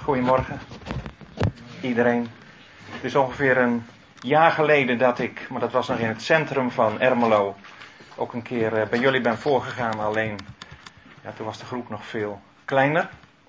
Goedemorgen iedereen. Het is ongeveer een jaar geleden dat ik, maar dat was nog in het centrum van Ermelo, ook een keer bij jullie ben voorgegaan. Alleen, ja, toen was de groep nog veel kleiner.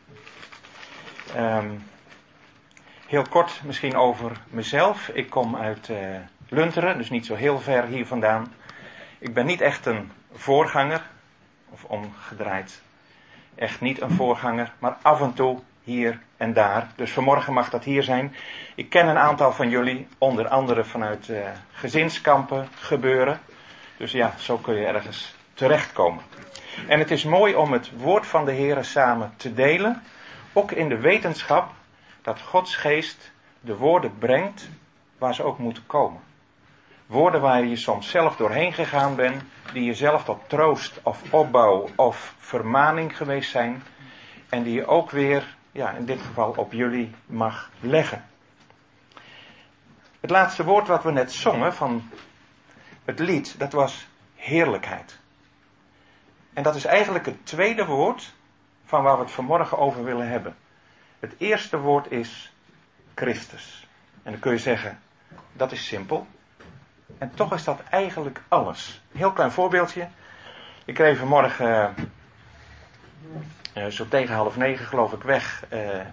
Heel kort misschien over mezelf. Ik kom uit Lunteren, dus niet zo heel ver hier vandaan. Ik ben niet echt een voorganger, of omgedraaid. Echt niet een voorganger, maar af en toe hier en daar. Dus vanmorgen mag dat hier zijn. Ik ken een aantal van jullie, onder andere vanuit gezinskampen gebeuren. Dus ja, zo kun je ergens terechtkomen. En het is mooi om het woord van de Heer samen te delen. Ook in de wetenschap dat Gods geest de woorden brengt waar ze ook moeten komen. Woorden waar je soms zelf doorheen gegaan bent, die je zelf tot troost of opbouw of vermaning geweest zijn. En die je ook weer, ja, in dit geval op jullie mag leggen. Het laatste woord wat we net zongen van het lied, dat was heerlijkheid. En dat is eigenlijk het tweede woord van waar we het vanmorgen over willen hebben. Het eerste woord is Christus. En dan kun je zeggen, dat is simpel. En toch is dat eigenlijk alles. Een heel klein voorbeeldje. Ik reed vanmorgen zo tegen 8:30 geloof ik weg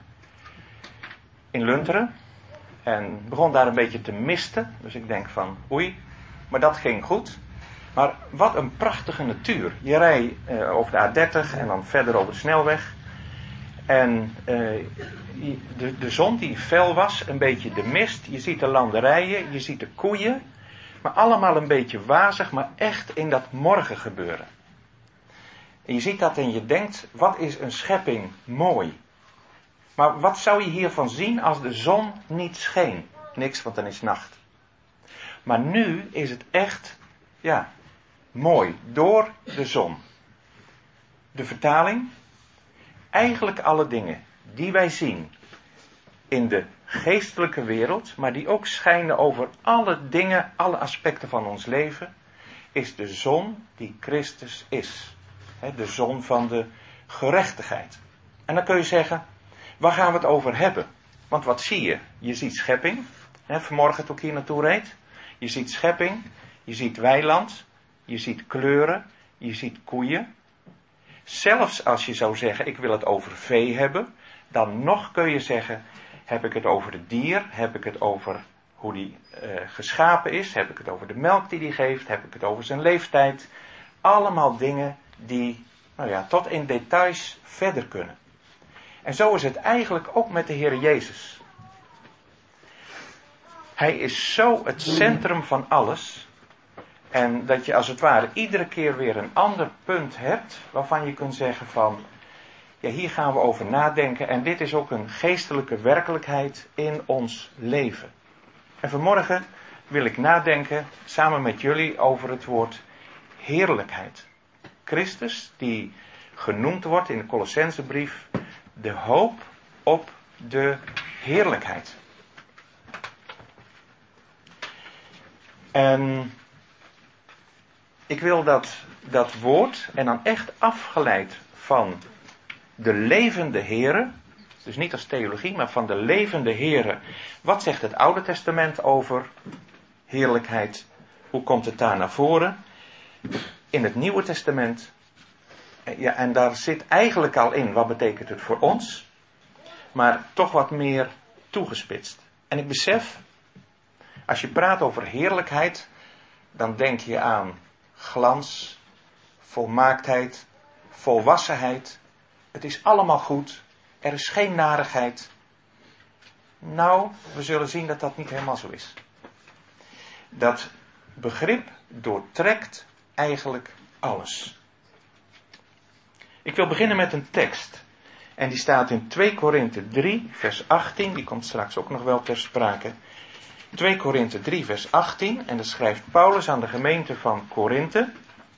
in Lunteren. En begon daar een beetje te misten. Dus ik denk van oei, maar dat ging goed. Maar wat een prachtige natuur. Je rijdt over de A30 en dan verder over de snelweg. En de zon die fel was, een beetje de mist. Je ziet de landerijen, je ziet de koeien. Maar allemaal een beetje wazig, maar echt in dat morgen gebeuren. En je ziet dat en je denkt, wat is een schepping mooi. Maar wat zou je hiervan zien als de zon niet scheen? Niks, want dan is nacht. Maar nu is het echt, ja, mooi, door de zon. De vertaling, eigenlijk alle dingen die wij zien in de geestelijke wereld, maar die ook schijnen over alle dingen, alle aspecten van ons leven, is de zon die Christus is. De zon van de gerechtigheid. En dan kun je zeggen, waar gaan we het over hebben? Want wat zie je? Je ziet schepping. Vanmorgen toen ik hier naartoe reed. Je ziet schepping. Je ziet weiland. Je ziet kleuren. Je ziet koeien. Zelfs als je zou zeggen, ik wil het over vee hebben. Dan nog kun je zeggen, heb ik het over het dier? Heb ik het over hoe die geschapen is? Heb ik het over de melk die hij geeft? Heb ik het over zijn leeftijd? Allemaal dingen die, nou ja, tot in details verder kunnen. En zo is het eigenlijk ook met de Heer Jezus. Hij is zo het centrum van alles. En dat je als het ware iedere keer weer een ander punt hebt, waarvan je kunt zeggen van, ja, hier gaan we over nadenken. En dit is ook een geestelijke werkelijkheid in ons leven. En vanmorgen wil ik nadenken, samen met jullie, over het woord heerlijkheid. Christus, die genoemd wordt in de Colossensebrief, de hoop op de heerlijkheid. En ik wil dat woord, en dan echt afgeleid van de levende Heere, dus niet als theologie, maar van de levende Heere. Wat zegt het Oude Testament over heerlijkheid? Hoe komt het daar naar voren? In het Nieuwe Testament, ja, en daar zit eigenlijk al in, wat betekent het voor ons? Maar toch wat meer toegespitst. En ik besef, als je praat over heerlijkheid, dan denk je aan glans, volmaaktheid, volwassenheid. Het is allemaal goed. Er is geen narigheid. Nou, we zullen zien dat dat niet helemaal zo is. Dat begrip doortrekt eigenlijk alles. Ik wil beginnen met een tekst. En die staat in 2 Korinthe 3, vers 18. Die komt straks ook nog wel ter sprake. 2 Korinthe 3, vers 18. En dat schrijft Paulus aan de gemeente van Korinthe.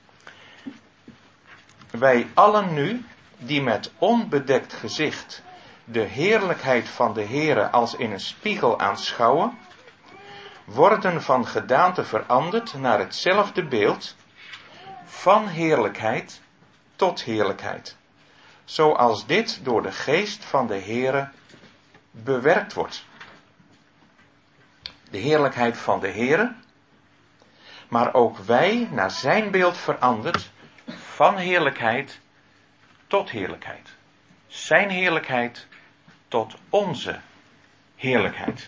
Wij allen nu, die met onbedekt gezicht de heerlijkheid van de Heere als in een spiegel aanschouwen, worden van gedaante veranderd naar hetzelfde beeld, van heerlijkheid tot heerlijkheid, zoals dit door de geest van de Heere bewerkt wordt. De heerlijkheid van de Heere, maar ook wij naar zijn beeld veranderd, van heerlijkheid tot heerlijkheid. Zijn heerlijkheid tot onze heerlijkheid.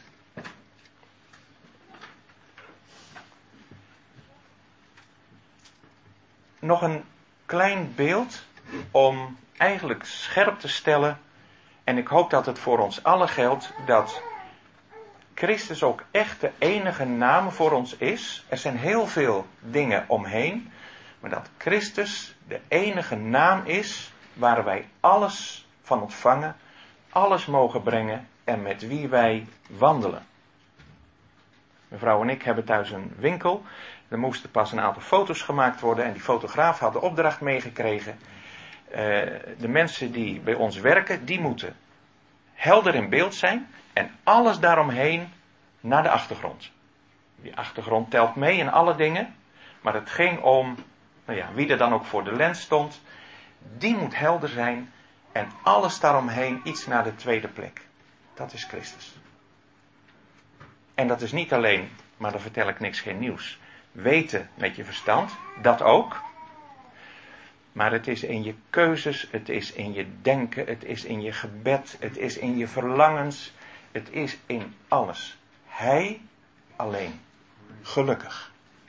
Nog een klein beeld om eigenlijk scherp te stellen, en ik hoop dat het voor ons allen geldt, dat Christus ook echt de enige naam voor ons is. Er zijn heel veel dingen omheen, maar dat Christus de enige naam is waar wij alles van ontvangen, alles mogen brengen en met wie wij wandelen. Mevrouw en ik hebben thuis een winkel. Er moesten pas een aantal foto's gemaakt worden en die fotograaf had de opdracht meegekregen. De mensen die bij ons werken, die moeten helder in beeld zijn en alles daaromheen naar de achtergrond. Die achtergrond telt mee in alle dingen, maar het ging om, wie er dan ook voor de lens stond, die moet helder zijn en alles daaromheen iets naar de tweede plek. Dat is Christus. En dat is niet alleen, maar dan vertel ik niks, geen nieuws. Weten met je verstand, dat ook. Maar het is in je keuzes, het is in je denken, het is in je gebed, het is in je verlangens, het is in alles. Hij alleen. Gelukkig.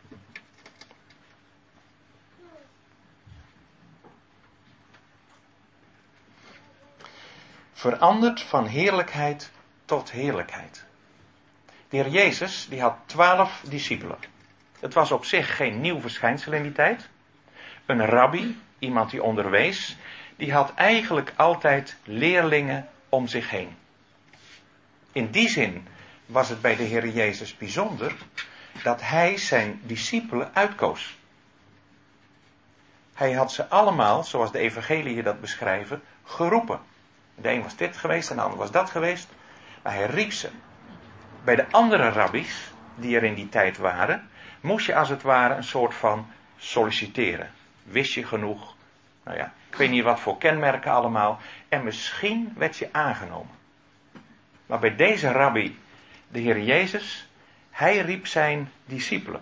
Veranderd van heerlijkheid tot heerlijkheid. De Heer Jezus, die had 12 discipelen. Het was op zich geen nieuw verschijnsel in die tijd. Een rabbi, iemand die onderwees, die had eigenlijk altijd leerlingen om zich heen. In die zin was het bij de Heer Jezus bijzonder dat hij zijn discipelen uitkoos. Hij had ze allemaal, zoals de evangeliën dat beschrijven, geroepen. De een was dit geweest en de ander was dat geweest. Maar hij riep ze. Bij de andere rabbies, die er in die tijd waren, moest je als het ware een soort van solliciteren. Wist je genoeg? Ik weet niet wat voor kenmerken allemaal. En misschien werd je aangenomen. Maar bij deze rabbi, de Heer Jezus, hij riep zijn discipelen.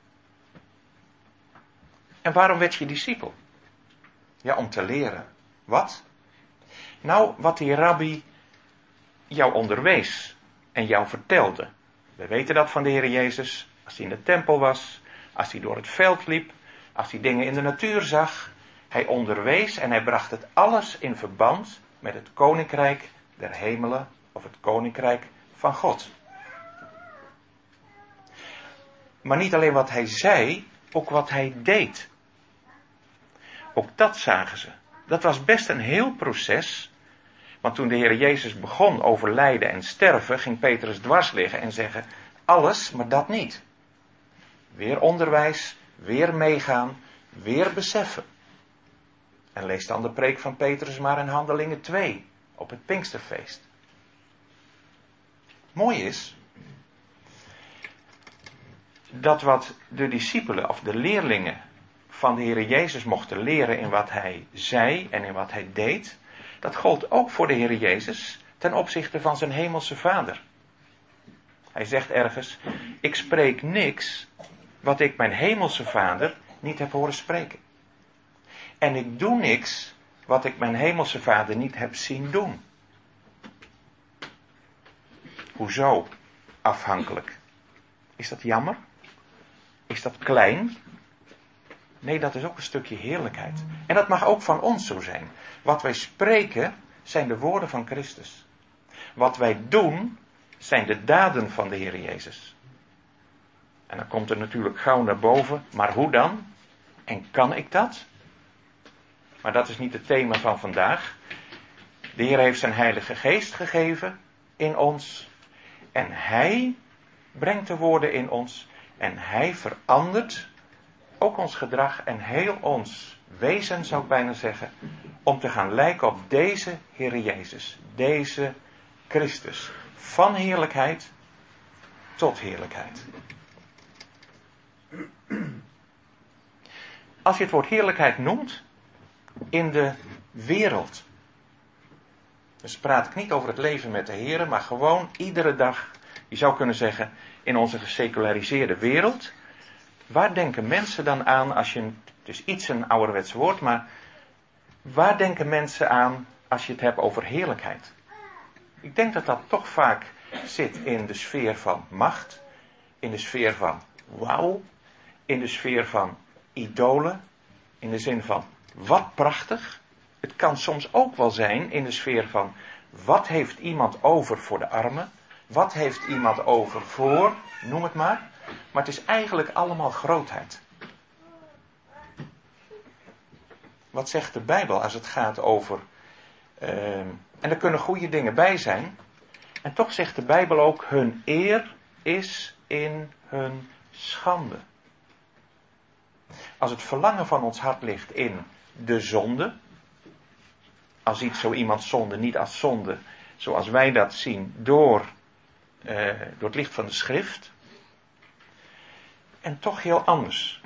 En waarom werd je discipel? Ja, om te leren. Wat? Nou, wat die rabbi jou onderwees en jou vertelde. We weten dat van de Heer Jezus. Als hij in de tempel was, als hij door het veld liep, als hij dingen in de natuur zag. Hij onderwees en hij bracht het alles in verband met het koninkrijk der hemelen of het koninkrijk van God. Maar niet alleen wat hij zei, ook wat hij deed. Ook dat zagen ze. Dat was best een heel proces. Want toen de Heer Jezus begon over lijden en sterven, ging Petrus dwars liggen en zeggen, alles, maar dat niet. Weer onderwijs, weer meegaan, weer beseffen. En lees dan de preek van Petrus maar in Handelingen 2, op het Pinksterfeest. Mooi is, dat wat de discipelen of de leerlingen van de Heer Jezus mochten leren in wat hij zei en in wat hij deed, dat gold ook voor de Heer Jezus ten opzichte van zijn hemelse Vader. Hij zegt ergens, ik spreek niks wat ik mijn hemelse Vader niet heb horen spreken. En ik doe niks wat ik mijn hemelse Vader niet heb zien doen. Hoezo afhankelijk? Is dat jammer? Is dat klein? Nee, dat is ook een stukje heerlijkheid. En dat mag ook van ons zo zijn. Wat wij spreken zijn de woorden van Christus. Wat wij doen zijn de daden van de Heer Jezus. En dan komt er natuurlijk gauw naar boven, maar hoe dan? En kan ik dat? Maar dat is niet het thema van vandaag. De Heer heeft zijn Heilige Geest gegeven in ons. En Hij brengt de woorden in ons. En Hij verandert ook ons gedrag en heel ons wezen, zou ik bijna zeggen, om te gaan lijken op deze Heer Jezus, deze Christus. Van heerlijkheid tot heerlijkheid. Als je het woord heerlijkheid noemt in de wereld, Dus praat ik niet over het leven met de Heer, maar gewoon iedere dag, je zou kunnen zeggen, in onze geseculariseerde wereld. Waar denken mensen dan aan als je, het is iets een ouderwets woord, maar waar denken mensen aan als je het hebt over heerlijkheid? Ik denk dat dat toch vaak zit in de sfeer van macht, in de sfeer van wauw, in de sfeer van idolen, in de zin van wat prachtig. Het kan soms ook wel zijn in de sfeer van wat heeft iemand over voor de armen, wat heeft iemand over voor, noem het maar. Maar het is eigenlijk allemaal grootheid. Wat zegt de Bijbel als het gaat over, en er kunnen goede dingen bij zijn, en toch zegt de Bijbel ook, hun eer is in hun schande. Als het verlangen van ons hart ligt in de zonde, als ziet zo iemand zonde niet als zonde, zoals wij dat zien door het licht van de schrift, en toch heel anders.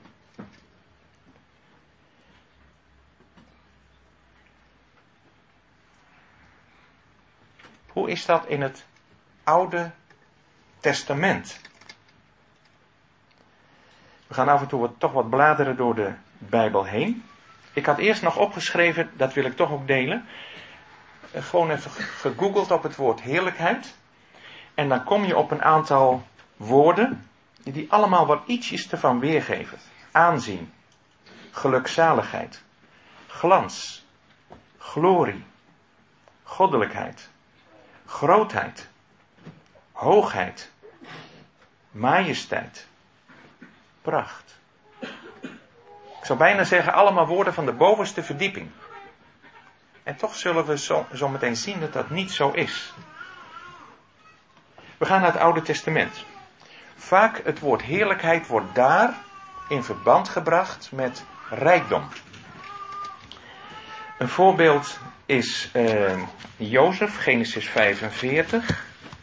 Hoe is dat in het Oude Testament? We gaan af en toe toch wat bladeren door de Bijbel heen. Ik had eerst nog opgeschreven, dat wil ik toch ook delen. Gewoon even gegoogeld op het woord heerlijkheid. En dan kom je op een aantal woorden die allemaal wat ietsjes ervan weergeven. Aanzien, gelukzaligheid, glans, glorie, goddelijkheid, grootheid, hoogheid, majesteit, pracht. Ik zou bijna zeggen allemaal woorden van de bovenste verdieping. En toch zullen we zo meteen zien dat dat niet zo is. We gaan naar het Oude Testament. Vaak het woord heerlijkheid wordt daar in verband gebracht met rijkdom. Een voorbeeld is Jozef, Genesis 45.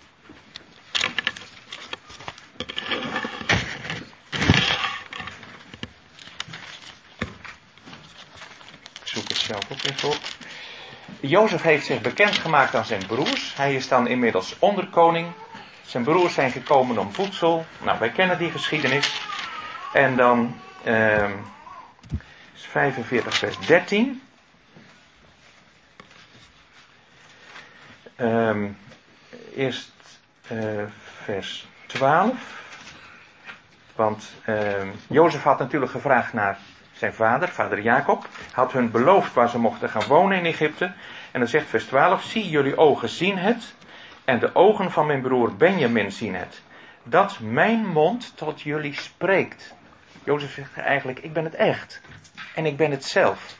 Ik zoek het zelf ook even op. Jozef heeft zich bekendgemaakt aan zijn broers. Hij is dan inmiddels onderkoning. Zijn broers zijn gekomen om voedsel. Nou, wij kennen die geschiedenis. En dan 45 vers 13. Eerst vers 12. Want Jozef had natuurlijk gevraagd naar zijn vader Jacob. Had hun beloofd waar ze mochten gaan wonen in Egypte. En dan zegt vers 12. Zie, jullie ogen zien het. En de ogen van mijn broer Benjamin zien het. Dat mijn mond tot jullie spreekt. Jozef zegt eigenlijk, ik ben het echt. En ik ben het zelf.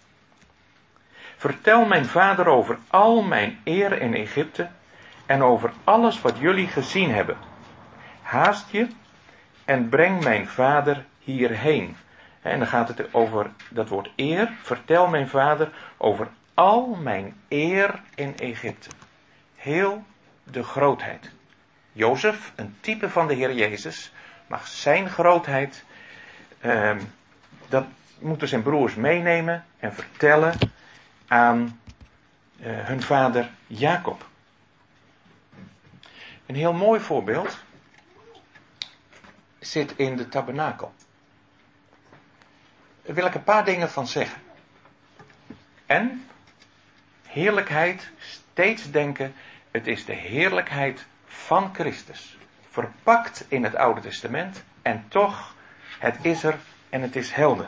Vertel mijn vader over al mijn eer in Egypte. En over alles wat jullie gezien hebben. Haast je en breng mijn vader hierheen. En dan gaat het over dat woord eer. Vertel mijn vader over al mijn eer in Egypte. Heel de grootheid. Jozef, een type van de Heer Jezus, mag zijn grootheid, dat moeten zijn broers meenemen en vertellen aan hun vader Jacob. Een heel mooi voorbeeld zit in de tabernakel. Daar wil ik een paar dingen van zeggen. En heerlijkheid, steeds denken, het is de heerlijkheid van Christus. Verpakt in het Oude Testament en toch, het is er en het is helder.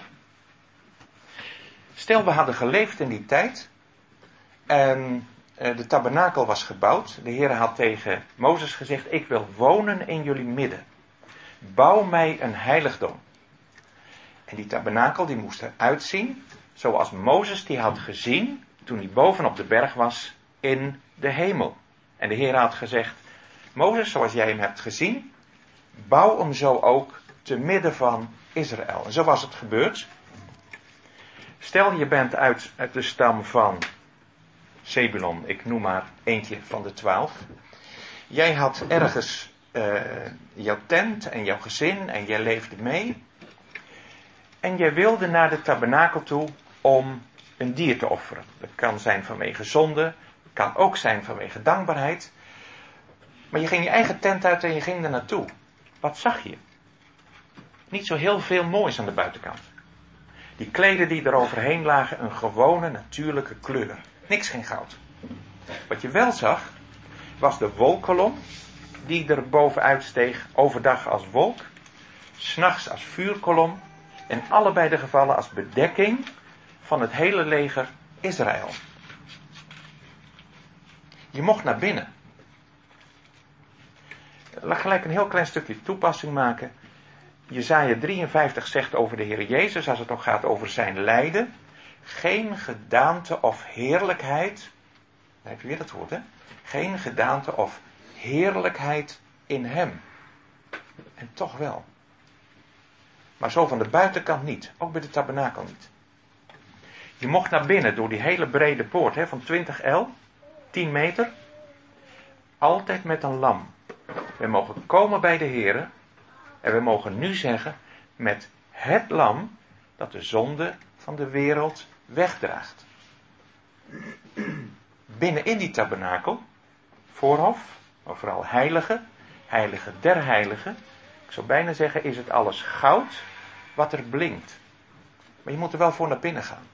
Stel, we hadden geleefd in die tijd en de tabernakel was gebouwd. De Heer had tegen Mozes gezegd, ik wil wonen in jullie midden. Bouw mij een heiligdom. En die tabernakel die moest eruit zien zoals Mozes die had gezien toen hij bovenop de berg was in de hemel. En de Heer had gezegd, Mozes, zoals jij hem hebt gezien, bouw hem zo ook te midden van Israël. En zo was het gebeurd. Stel je bent uit de stam van Zebulon, ik noem maar eentje van de 12. Jij had ergens jouw tent en jouw gezin en jij leefde mee. En jij wilde naar de tabernakel toe om een dier te offeren. Dat kan zijn vanwege zonde, Kan ook zijn vanwege dankbaarheid. Maar je ging je eigen tent uit en je ging er naartoe. Wat zag je? Niet zo heel veel moois aan de buitenkant. Die kleden die er overheen lagen, een gewone natuurlijke kleur. Niks geen goud. Wat je wel zag, was de wolkkolom die er bovenuit steeg, overdag als wolk, 's nachts als vuurkolom, en allebei de gevallen als bedekking van het hele leger Israël. Je mocht naar binnen. Laat gelijk een heel klein stukje toepassing maken. Jesaja 53 zegt over de Heer Jezus, als het nog gaat over zijn lijden, geen gedaante of heerlijkheid, dan heb je weer dat woord, hè? Geen gedaante of heerlijkheid in hem. En toch wel. Maar zo van de buitenkant niet. Ook bij de tabernakel niet. Je mocht naar binnen door die hele brede poort, hè, van 20 el, 10 meter. Altijd met een lam. We mogen komen bij de Heere. En we mogen nu zeggen, met het lam dat de zonde van de wereld wegdraagt. Binnen in die tabernakel, voorhof, maar vooral heilige, heilige der heiligen. Ik zou bijna zeggen, is het alles goud wat er blinkt. Maar je moet er wel voor naar binnen gaan.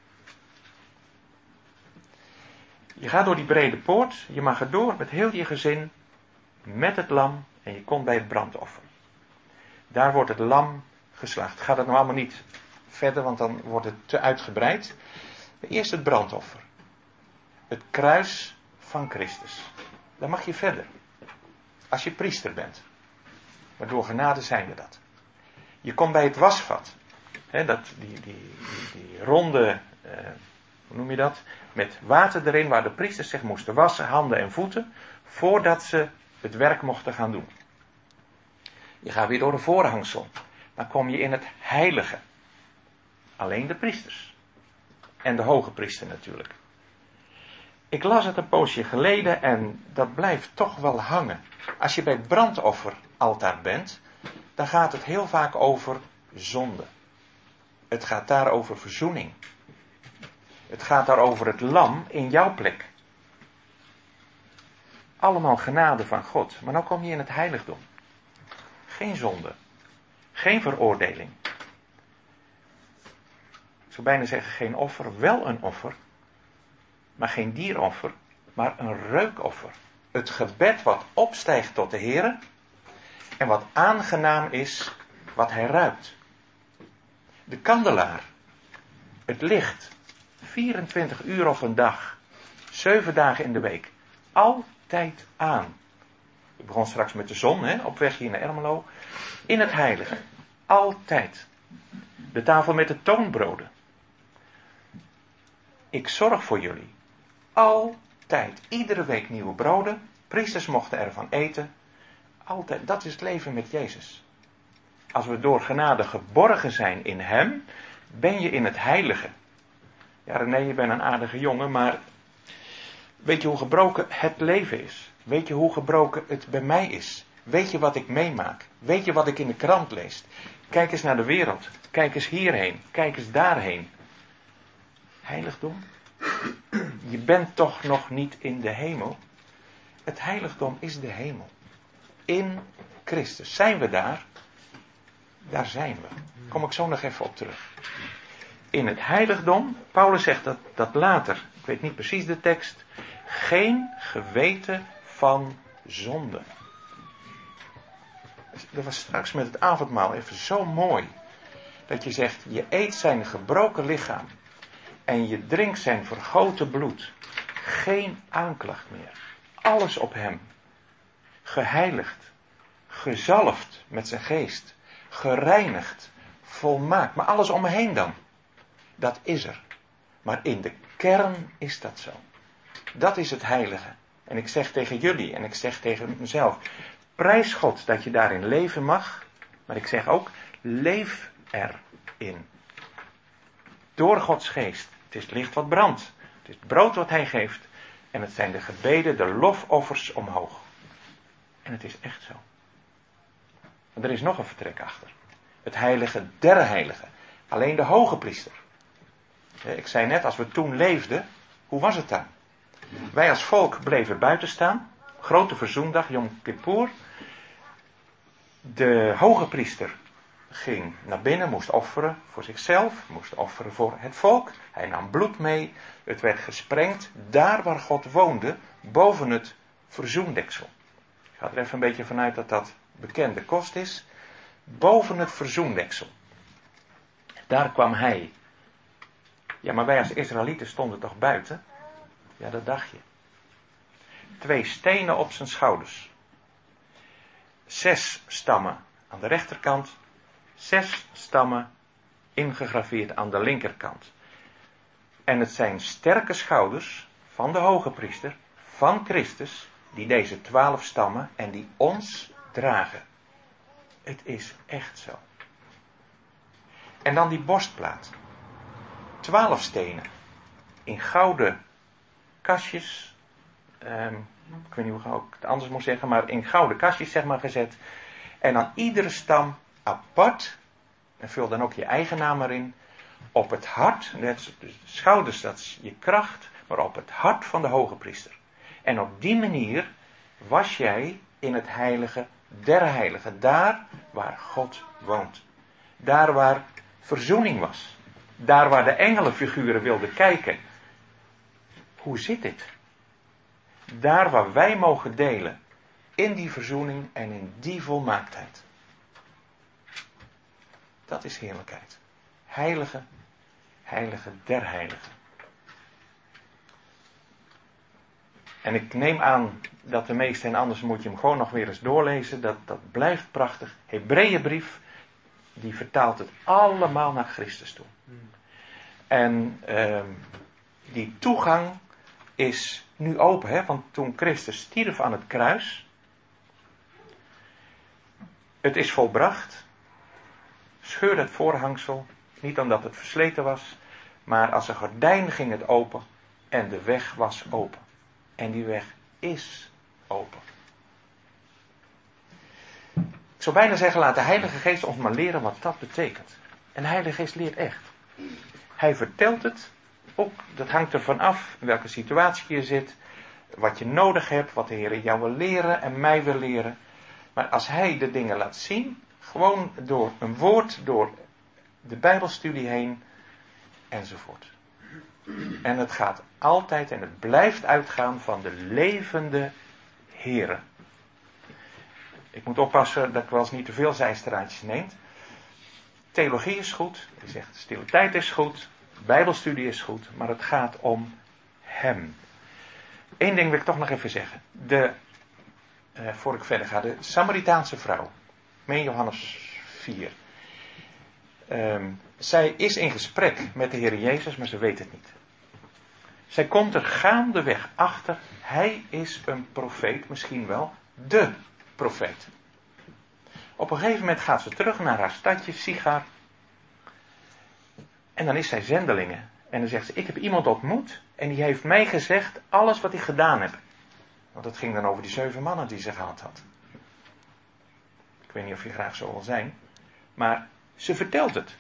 Je gaat door die brede poort, je mag er door met heel je gezin, met het lam en je komt bij het brandoffer. Daar wordt het lam geslacht. Gaat het nou allemaal niet verder, want dan wordt het te uitgebreid. Maar eerst het brandoffer. Het kruis van Christus. Dan mag je verder. Als je priester bent. Maar door genade zijn we dat. Je komt bij het wasvat. Die ronde, hoe noem je dat? Met water erin waar de priesters zich moesten wassen, handen en voeten. Voordat ze het werk mochten gaan doen. Je gaat weer door een voorhangsel. Dan kom je in het heilige. Alleen de priesters. En de hoge priester natuurlijk. Ik las het een poosje geleden en dat blijft toch wel hangen. Als je bij het brandofferaltaar bent, dan gaat het heel vaak over zonde. Het gaat daar over verzoening. Het gaat daar over het lam in jouw plek. Allemaal genade van God. Maar nou kom je in het heiligdom. Geen zonde. Geen veroordeling. Ik zou bijna zeggen geen offer, wel een offer. Maar geen dieroffer, maar een reukoffer. Het gebed wat opstijgt tot de Heere. En wat aangenaam is, wat hij ruikt. De kandelaar. Het licht. 24 uur op een dag. 7 dagen in de week. Altijd aan. Ik begon straks met de zon, op weg hier naar Ermelo. In het heilige. Altijd. De tafel met de toonbroden. Ik zorg voor jullie. Altijd. Iedere week nieuwe broden. Priesters mochten ervan eten. Altijd. Dat is het leven met Jezus. Als we door genade geborgen zijn in hem, ben je in het heilige. Ja, René, je bent een aardige jongen, maar weet je hoe gebroken het leven is? Weet je hoe gebroken het bij mij is? Weet je wat ik meemaak? Weet je wat ik in de krant lees? Kijk eens naar de wereld. Kijk eens hierheen. Kijk eens daarheen. Heiligdom? Je bent toch nog niet in de hemel? Het heiligdom is de hemel. In Christus. Zijn we daar? Daar zijn we. Kom ik zo nog even op terug. In het heiligdom, Paulus zegt dat later, ik weet niet precies de tekst, geen geweten van zonde. Dat was straks met het avondmaal even zo mooi. Dat je zegt, je eet zijn gebroken lichaam. En je drinkt zijn vergoten bloed. Geen aanklacht meer. Alles op hem. Geheiligd. Gezalfd met zijn geest. Gereinigd. Volmaakt. Maar alles om me heen dan. Dat is er. Maar in de kern is dat zo. Dat is het heilige. En ik zeg tegen jullie en ik zeg tegen mezelf. Prijs God dat je daarin leven mag. Maar ik zeg ook, leef erin. Door Gods geest. Het is het licht wat brandt. Het is het brood wat hij geeft. En het zijn de gebeden, de lofoffers omhoog. En het is echt zo. Maar er is nog een vertrek achter. Het heilige der heiligen. Alleen de hoge priester. Ik zei net, als we toen leefden, hoe was het dan? Wij als volk bleven buiten staan. Grote verzoendag, Yom Kippur. De hoge priester ging naar binnen, moest offeren voor zichzelf, moest offeren voor het volk. Hij nam bloed mee. Het werd gesprengd daar waar God woonde, boven het verzoendeksel. Ik ga er even een beetje vanuit dat dat bekende kost is. Boven het verzoendeksel. Daar kwam hij. Ja, maar wij als Israëlieten stonden toch buiten? Ja, dat dacht je. 2 stenen op zijn schouders. 6 stammen aan de rechterkant. 6 stammen ingegraveerd aan de linkerkant. En het zijn sterke schouders van de hoge priester, van Christus, die deze 12 stammen en die ons dragen. Het is echt zo. En dan die borstplaat. 12 stenen. In gouden kastjes. Ik weet niet hoe ik het anders moet zeggen. Maar in gouden kastjes zeg maar gezet. En aan iedere stam apart. En vul dan ook je eigen naam erin. Op het hart. De schouders, dat is je kracht. Maar op het hart van de hoge priester. En op die manier was jij in het heilige der heiligen. Daar waar God woont. Daar waar verzoening was. Daar waar de engelenfiguren wilden kijken. Hoe zit dit? Daar waar wij mogen delen. In die verzoening en in die volmaaktheid. Dat is heerlijkheid. Heilige, heilige der heiligen. En ik neem aan dat de meeste, en anders moet je hem gewoon nog weer eens doorlezen. Dat blijft prachtig. Hebreeënbrief, die vertaalt het allemaal naar Christus toe. En die toegang is nu open. Hè? Want toen Christus stierf aan het kruis. Het is volbracht. Scheurde het voorhangsel. Niet omdat het versleten was. Maar als een gordijn ging het open. En de weg was open. En die weg is open. Ik zou bijna zeggen, laat de Heilige Geest ons maar leren wat dat betekent. En de Heilige Geest leert echt. Hij vertelt het. Ook, dat hangt ervan af in welke situatie je zit. Wat je nodig hebt. Wat de Heer jou wil leren en mij wil leren. Maar als Hij de dingen laat zien. Gewoon door een woord. Door de Bijbelstudie heen. Enzovoort. En het gaat altijd en het blijft uitgaan van de levende Heere. Ik moet oppassen dat ik wel eens niet te veel zijstraatjes neem. Theologie is goed. Die zegt stille tijd is goed. Bijbelstudie is goed. Maar het gaat om Hem. Eén ding wil ik toch nog even zeggen. Voor ik verder ga. De Samaritaanse vrouw. In Johannes 4. Zij is in gesprek met de Heer Jezus, maar ze weet het niet. Zij komt er gaandeweg achter. Hij is een profeet, misschien wel de profeet. Op een gegeven moment gaat ze terug naar haar stadje, Sigar. En dan is zij zendelinge. En dan zegt ze, ik heb iemand ontmoet. En die heeft mij gezegd alles wat ik gedaan heb. Want het ging dan over die 7 mannen die ze gehad had. Ik weet niet of je graag zo wil zijn. Maar ze vertelt het.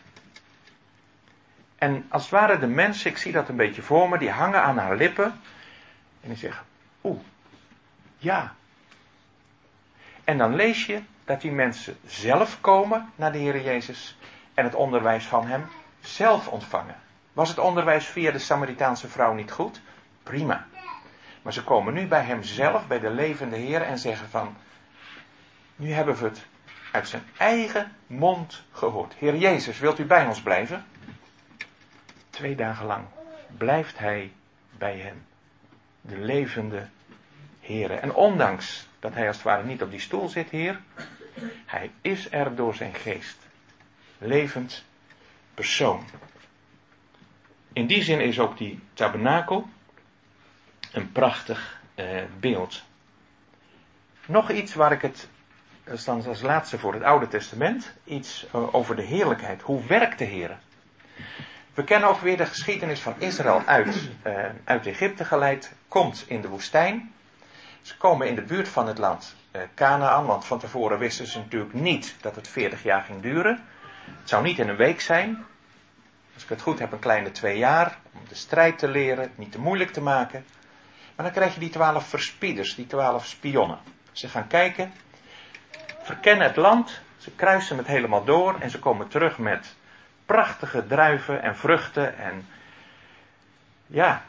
En als het ware de mensen, ik zie dat een beetje voor me, die hangen aan haar lippen. En die zeggen, ja. En dan lees je dat die mensen zelf komen naar de Heer Jezus. En het onderwijs van hem zelf ontvangen. Was het onderwijs via de Samaritaanse vrouw niet goed? Prima. Maar ze komen nu bij hem zelf, bij de levende Heer. En zeggen van, nu hebben we het uit zijn eigen mond gehoord. Heer Jezus, wilt u bij ons blijven? 2 dagen lang blijft hij bij hen. De levende Heere. En ondanks dat hij als het ware niet op die stoel zit, Heer. Hij is er door zijn geest. Levend persoon. In die zin is ook die tabernakel een prachtig beeld. Nog iets waar ik het, dat is dan als laatste voor het Oude Testament, iets over de heerlijkheid. Hoe werkt de Heer? We kennen ook weer de geschiedenis van Israël uit Egypte geleid, komt in de woestijn. Ze komen in de buurt van het land Kanaan, want van tevoren wisten ze natuurlijk niet dat het 40 jaar ging duren. Het zou niet in een week zijn. Als ik het goed heb, een kleine 2 jaar, om de strijd te leren, het niet te moeilijk te maken. Maar dan krijg je die 12 verspieders, die 12 spionnen. Ze gaan kijken, verkennen het land, ze kruisen het helemaal door en ze komen terug met prachtige druiven en vruchten en ja,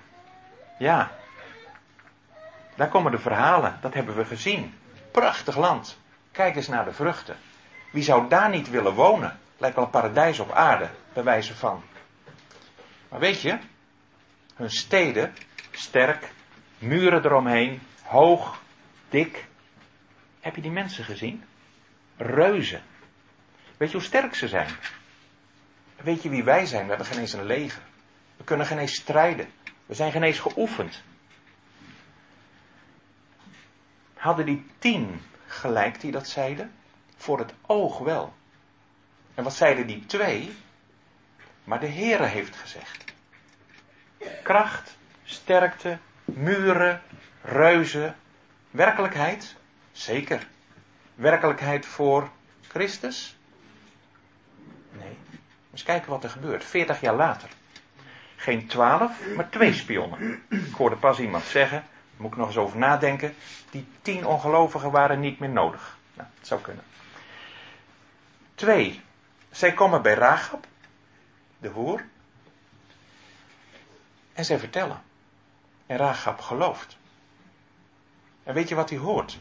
daar komen de verhalen, dat hebben we gezien. Prachtig land, kijk eens naar de vruchten. Wie zou daar niet willen wonen? Lijkt wel een paradijs op aarde, bij wijze van. Maar weet je, hun steden, sterk, muren eromheen, hoog, dik. Heb je die mensen gezien? Reuzen. Weet je hoe sterk ze zijn? Weet je wie wij zijn? We hebben geen eens een leger. We kunnen geen eens strijden. We zijn geen eens geoefend. Hadden die 10 gelijk die dat zeiden? Voor het oog wel. En wat zeiden die 2? Maar de Heere heeft gezegd. Kracht, sterkte, muren, reuzen. Werkelijkheid? Zeker. Werkelijkheid voor Christus? Nee. Eens kijken wat er gebeurt. 40 jaar later. Geen 12, maar 2 spionnen. Ik hoorde pas iemand zeggen, daar moet ik nog eens over nadenken, die 10 ongelovigen waren niet meer nodig. Nou, dat zou kunnen. 2. Zij komen bij Rahab, de hoer. En zij vertellen. En Rahab gelooft. En weet je wat hij hoort?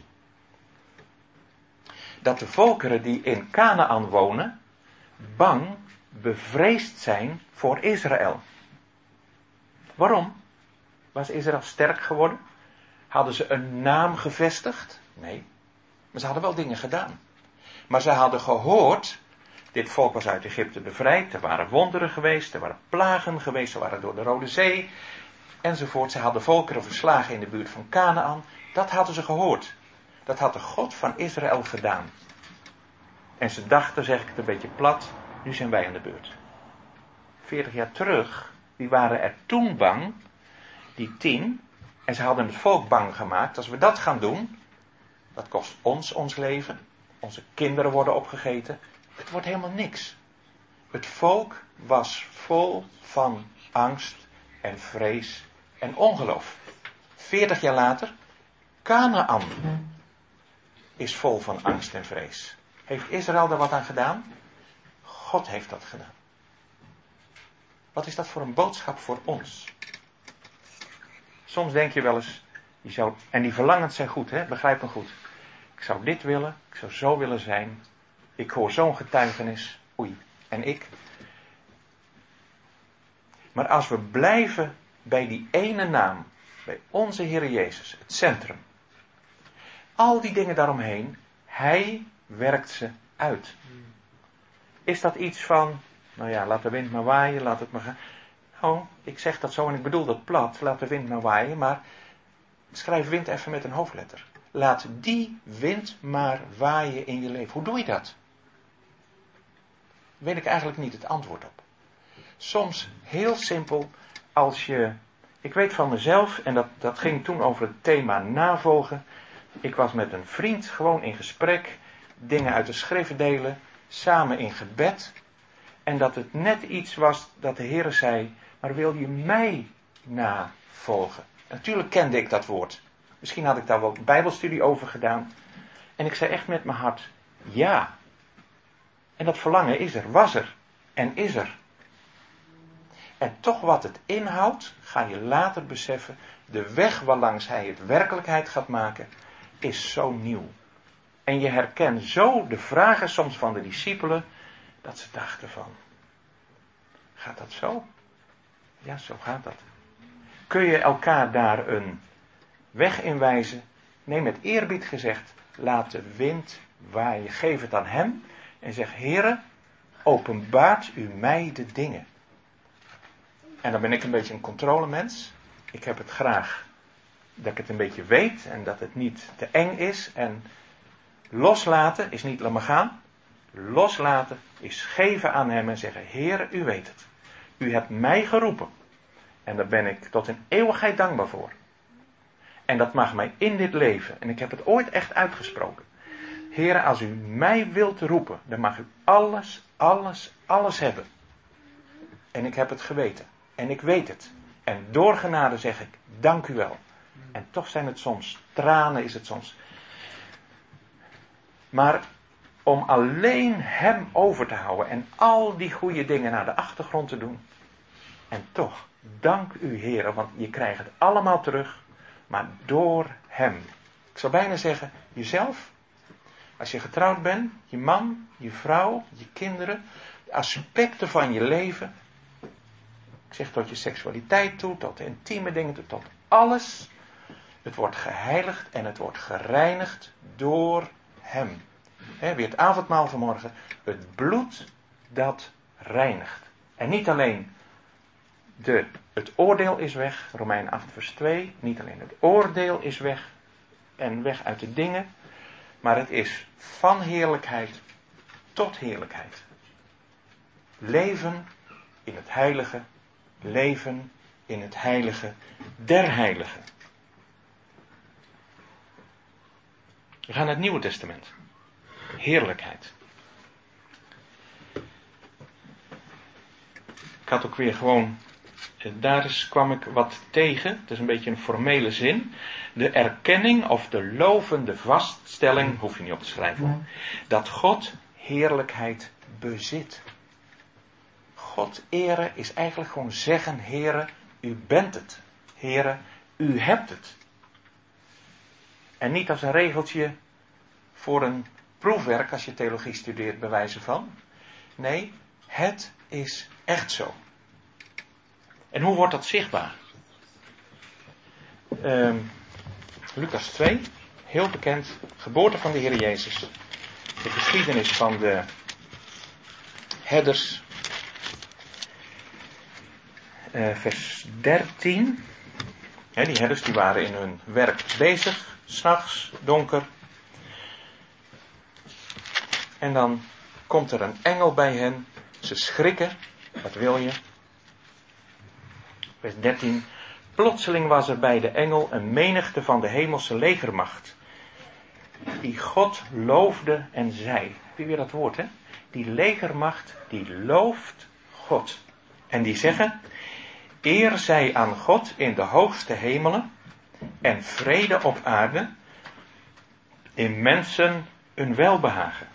Dat de volkeren die in Kanaän wonen, bang, bevreesd zijn voor Israël. Waarom? Was Israël sterk geworden? Hadden ze een naam gevestigd? Nee. Maar ze hadden wel dingen gedaan. Maar ze hadden gehoord, dit volk was uit Egypte bevrijd, er waren wonderen geweest, er waren plagen geweest, ze waren door de Rode Zee, enzovoort. Ze hadden volkeren verslagen in de buurt van Kanaän. Dat hadden ze gehoord. Dat had de God van Israël gedaan. En ze dachten, zeg ik het een beetje plat, nu zijn wij aan de beurt. 40 jaar terug, die waren er toen bang, die 10, en ze hadden het volk bang gemaakt. Als we dat gaan doen, dat kost ons leven. Onze kinderen worden opgegeten. Het wordt helemaal niks. Het volk was vol van angst en vrees en ongeloof. 40 jaar later, Kanaän is vol van angst en vrees. Heeft Israël daar wat aan gedaan? God heeft dat gedaan. Wat is dat voor een boodschap voor ons? Soms denk je wel eens, en die verlangens zijn goed, hè? Begrijp me goed. Ik zou dit willen, ik zou zo willen zijn. Ik hoor zo'n getuigenis. Oei, en ik? Maar als we blijven bij die ene naam, bij onze Heer Jezus, het centrum. Al die dingen daaromheen, Hij werkt ze uit. Is dat iets van, nou ja, laat de wind maar waaien, laat het maar gaan. Nou, ik zeg dat zo en ik bedoel dat plat, laat de wind maar waaien, maar schrijf wind even met een hoofdletter. Laat die wind maar waaien in je leven. Hoe doe je dat? Weet ik eigenlijk niet het antwoord op. Soms heel simpel, als je, ik weet van mezelf, en dat ging toen over het thema navolgen. Ik was met een vriend gewoon in gesprek, dingen uit de schrift delen, samen in gebed. En dat het net iets was dat de Heer zei, maar wil je mij navolgen? Natuurlijk kende ik dat woord. Misschien had ik daar wel bijbelstudie over gedaan. En ik zei echt met mijn hart, ja. En dat verlangen is er, was er en is er. En toch wat het inhoudt, ga je later beseffen, de weg waarlangs hij het werkelijkheid gaat maken, is zo nieuw. En je herkent zo de vragen soms van de discipelen, dat ze dachten van, gaat dat zo? Ja, zo gaat dat. Kun je elkaar daar een weg in wijzen? Nee, met eerbied gezegd, laat de wind waaien. Geef het aan hem en zeg, Heere, openbaart u mij de dingen. En dan ben ik een beetje een controlemens. Ik heb het graag dat ik het een beetje weet en dat het niet te eng is. En loslaten is niet laat maar gaan. Loslaten is geven aan hem en zeggen, Heere, u weet het. U hebt mij geroepen. En daar ben ik tot in eeuwigheid dankbaar voor. En dat mag mij in dit leven. En ik heb het ooit echt uitgesproken. Heere, als u mij wilt roepen, dan mag u alles hebben. En ik heb het geweten. En ik weet het. En door genade zeg ik, dank u wel. En toch zijn het soms tranen, is het soms. Maar om alleen hem over te houden en al die goede dingen naar de achtergrond te doen. En toch, dank u Heer, want je krijgt het allemaal terug, maar door hem. Ik zou bijna zeggen, jezelf, als je getrouwd bent, je man, je vrouw, je kinderen, de aspecten van je leven. Ik zeg tot je seksualiteit toe, tot de intieme dingen toe, tot alles. Het wordt geheiligd en het wordt gereinigd door hem. Weer het avondmaal vanmorgen. Het bloed dat reinigt. En niet alleen het oordeel is weg. Romeinen 8 vers 2. Niet alleen het oordeel is weg. En weg uit de dingen. Maar het is van heerlijkheid tot heerlijkheid. Leven in het heilige. Leven in het heilige der heiligen. We gaan naar het Nieuwe Testament. Heerlijkheid. Ik had ook weer gewoon, daar kwam ik wat tegen, het is een beetje een formele zin. De erkenning of de lovende vaststelling, hoef je niet op te schrijven hoor, dat God heerlijkheid bezit. God eren is eigenlijk gewoon zeggen, Heere, u bent het. Heere, u hebt het. En niet als een regeltje voor een proefwerk als je theologie studeert bij wijze van. Nee, het is echt zo. En hoe wordt dat zichtbaar? Lucas 2, heel bekend, geboorte van de Heer Jezus. De geschiedenis van de herders. Vers 13. Die herders die waren in hun werk bezig, 's nachts, donker. En dan komt er een engel bij hen. Ze schrikken. Wat wil je? Vers 13. Plotseling was er bij de engel een menigte van de hemelse legermacht. Die God loofde en zei. Heb je weer dat woord, hè? Die legermacht, die looft God. En die zeggen, eer zij aan God in de hoogste hemelen en vrede op aarde, in mensen een welbehagen.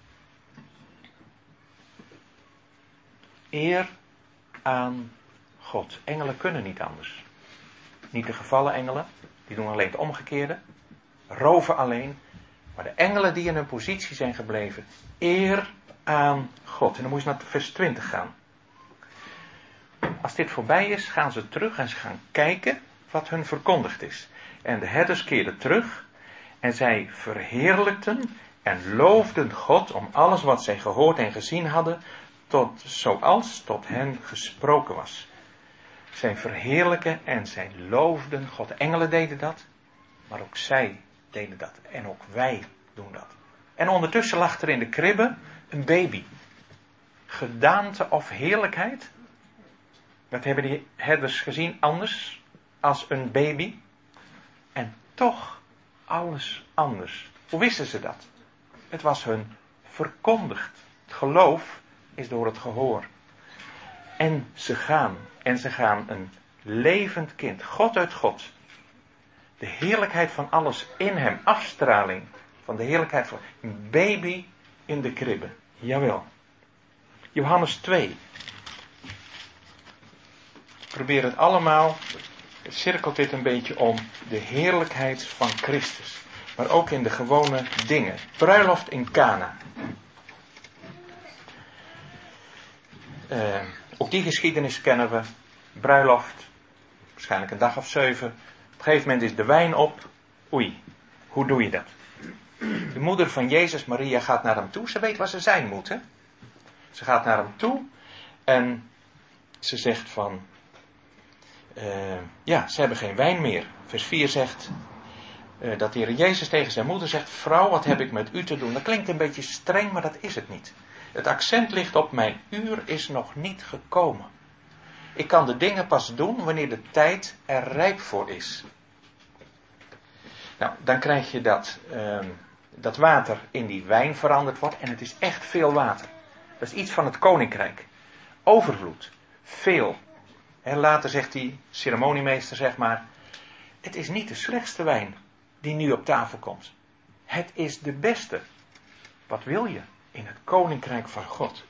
Eer aan God. Engelen kunnen niet anders. Niet de gevallen engelen, die doen alleen het omgekeerde. Roven alleen. Maar de engelen die in hun positie zijn gebleven. Eer aan God. En dan moet je naar vers 20 gaan. Als dit voorbij is, gaan ze terug en ze gaan kijken wat hun verkondigd is. En de herders keerden terug en zij verheerlijkten en loofden God om alles wat zij gehoord en gezien hadden, zoals tot hen gesproken was. Zij verheerlijken en zij loofden God. De engelen deden dat, maar ook zij deden dat. En ook wij doen dat. En ondertussen lag er in de kribbe een baby. Gedaante of heerlijkheid. Dat hebben die herders gezien anders als een baby. En toch alles anders. Hoe wisten ze dat? Het was hun verkondigd. Het geloof is door het gehoor. En ze gaan een levend kind. God uit God. De heerlijkheid van alles in hem. Afstraling van de heerlijkheid van een baby in de kribbe. Jawel. Johannes 2. Probeer het allemaal. Het cirkelt dit een beetje om de heerlijkheid van Christus. Maar ook in de gewone dingen. Bruiloft in Kana. Ook die geschiedenis kennen we. Bruiloft. Waarschijnlijk een dag of 7. Op een gegeven moment is de wijn op. Oei, hoe doe je dat? De moeder van Jezus, Maria, gaat naar hem toe. Ze weet waar ze zijn moet. Hè? Ze gaat naar hem toe. En ze zegt van... ze hebben geen wijn meer. Vers 4 zegt... dat de Heer Jezus tegen zijn moeder zegt... Vrouw, wat heb ik met u te doen? Dat klinkt een beetje streng, maar dat is het niet. Het accent ligt op mijn uur is nog niet gekomen. Ik kan de dingen pas doen wanneer de tijd er rijp voor is. Nou, dan krijg je dat water in die wijn veranderd wordt. En het is echt veel water. Dat is iets van het koninkrijk. Overvloed. Veel. En later zegt die ceremoniemeester, zeg maar... het is niet de slechtste wijn die nu op tafel komt. Het is de beste. Wat wil je in het koninkrijk van God?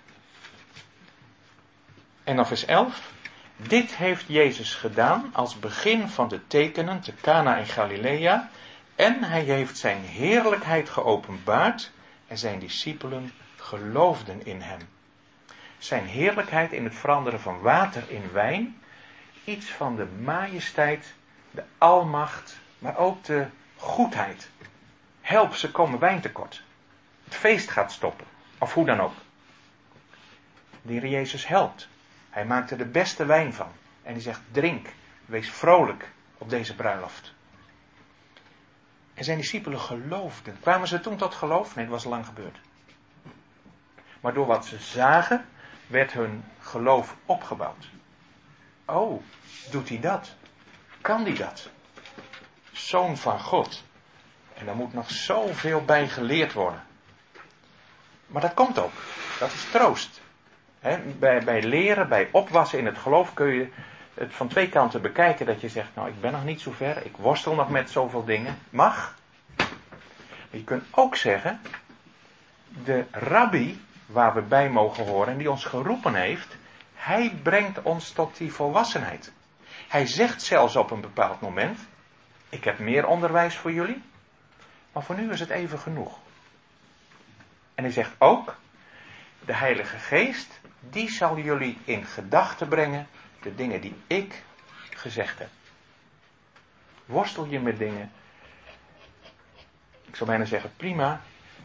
En dan vers 11. Dit heeft Jezus gedaan als begin van de tekenen te Cana in Galilea. En hij heeft zijn heerlijkheid geopenbaard en zijn discipelen geloofden in hem. Zijn heerlijkheid in het veranderen van water in wijn. Iets van de majesteit, de almacht, maar ook de goedheid. Help, ze komen wijntekort. Het feest gaat stoppen. Of hoe dan ook. De Heer Jezus helpt. Hij maakt er de beste wijn van. En hij zegt, drink, wees vrolijk op deze bruiloft. En zijn discipelen geloofden. Kwamen ze toen tot geloof? Nee, dat was lang gebeurd. Maar door wat ze zagen, werd hun geloof opgebouwd. Oh, doet hij dat? Kan hij dat? Zoon van God. En daar moet nog zoveel bij geleerd worden. Maar dat komt ook. Dat is troost. Bij leren, bij opwassen in het geloof kun je het van twee kanten bekijken. Dat je zegt, nou ik ben nog niet zo ver. Ik worstel nog met zoveel dingen. Mag. Maar je kunt ook zeggen, de rabbi waar we bij mogen horen en die ons geroepen heeft, hij brengt ons tot die volwassenheid. Hij zegt zelfs op een bepaald moment, ik heb meer onderwijs voor jullie, maar voor nu is het even genoeg. En hij zegt ook, de Heilige Geest, die zal jullie in gedachten brengen, de dingen die ik gezegd heb. Worstel je met dingen, ik zou bijna zeggen, prima.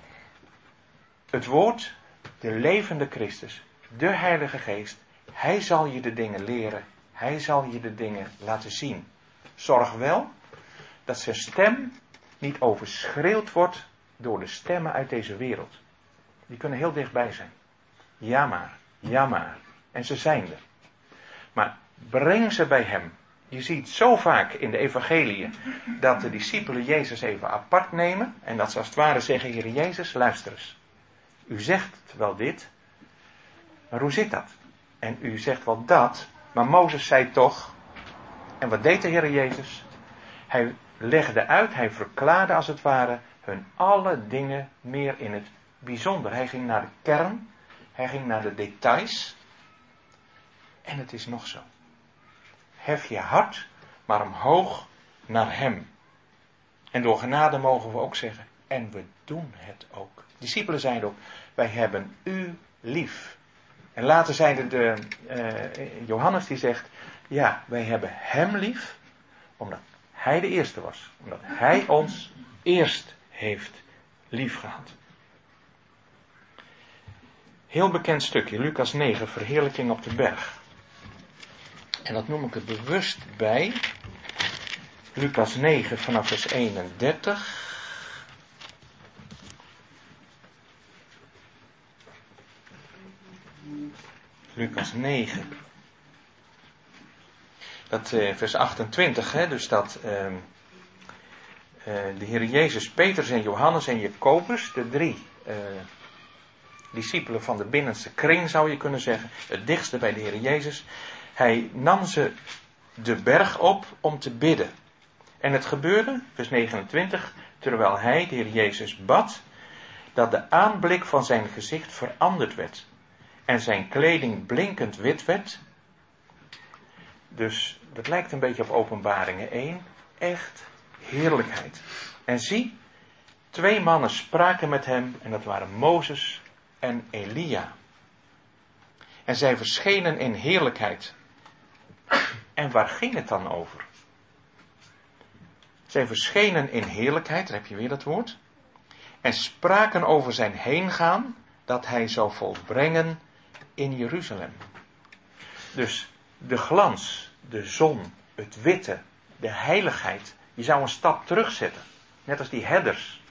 Het woord, de levende Christus, de Heilige Geest, hij zal je de dingen leren. Hij zal je de dingen laten zien. Zorg wel dat zijn stem niet overschreeuwd wordt door de stemmen uit deze wereld. Die kunnen heel dichtbij zijn. Ja maar, ja maar. En ze zijn er. Maar breng ze bij hem. Je ziet zo vaak in de evangeliën dat de discipelen Jezus even apart nemen. En dat ze als het ware zeggen, Heer Jezus, luister eens. U zegt wel dit, maar hoe zit dat? En u zegt wel dat, maar Mozes zei toch. En wat deed de Heer Jezus? Hij legde uit, hij verklaarde als het ware hun alle dingen meer in het bijzonder. Hij ging naar de kern, hij ging naar de details. En het is nog zo. Hef je hart maar omhoog naar hem. En door genade mogen we ook zeggen, en we doen het ook. Discipelen zeiden ook, wij hebben u lief. En later zeiden Johannes die zegt, ja, wij hebben hem lief, omdat hij de eerste was. Omdat hij ons eerst heeft lief gehad. Heel bekend stukje, Lucas 9, verheerlijking op de berg. En dat noem ik er bewust bij. Lucas 9 vanaf vers 31. Lucas 9. Dat vers 28, dus dat de Heer Jezus, Petrus en Johannes en Jacobus, de drie discipelen van de binnenste kring zou je kunnen zeggen, het dichtste bij de Heer Jezus, hij nam ze de berg op om te bidden. En het gebeurde, vers 29, terwijl hij, de Heer Jezus, bad, dat de aanblik van zijn gezicht veranderd werd. En zijn kleding blinkend wit werd. Dus dat lijkt een beetje op Openbaringen 1. Echt heerlijkheid. En zie, 2 mannen spraken met hem. En dat waren Mozes en Elia. En zij verschenen in heerlijkheid. En waar ging het dan over? Zij verschenen in heerlijkheid, daar heb je weer dat woord. En spraken over zijn heengaan, dat hij zou volbrengen in Jeruzalem. Dus de glans, de zon, het witte, de heiligheid. Je zou een stap terugzetten. Net als die herders.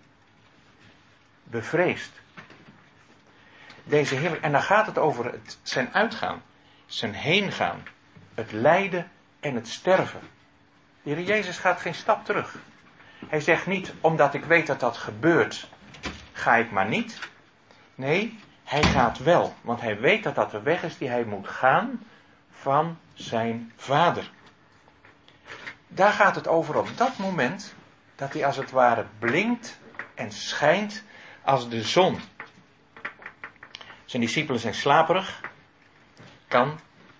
Bevreesd. Deze en dan gaat het over zijn uitgaan. Zijn heengaan. Het lijden en het sterven. De Heer Jezus gaat geen stap terug. Hij zegt niet, omdat ik weet dat dat gebeurt, ga ik maar niet. Nee, hij gaat wel. Want hij weet dat dat de weg is die hij moet gaan van zijn Vader. Daar gaat het over op dat moment dat hij als het ware blinkt en schijnt als de zon. Zijn discipelen zijn slaperig. Kan.